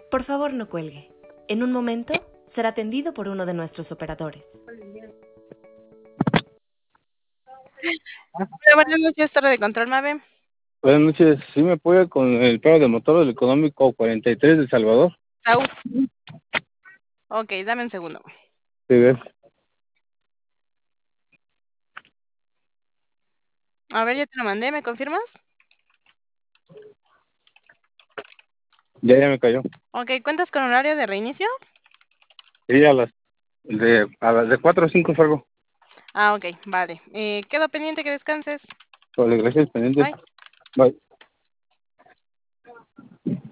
Por favor, no cuelgue. En un momento será atendido por uno de nuestros operadores. Hola, buenas noches, Torre de Control Mave. Buenas noches, ¿sí me apoya con el pago de motor del económico 43 de Salvador? Saúl. Ok, dame un segundo. Sí, gracias. A ver, ya te lo mandé, ¿me confirmas? Ya me cayó. Ok, ¿cuentas con horario de reinicio? Sí, a las de 4 a 5 salgo. Ah, ok, vale. Quedo pendiente que descanses. Vale, gracias, pendiente. Bye. Bye.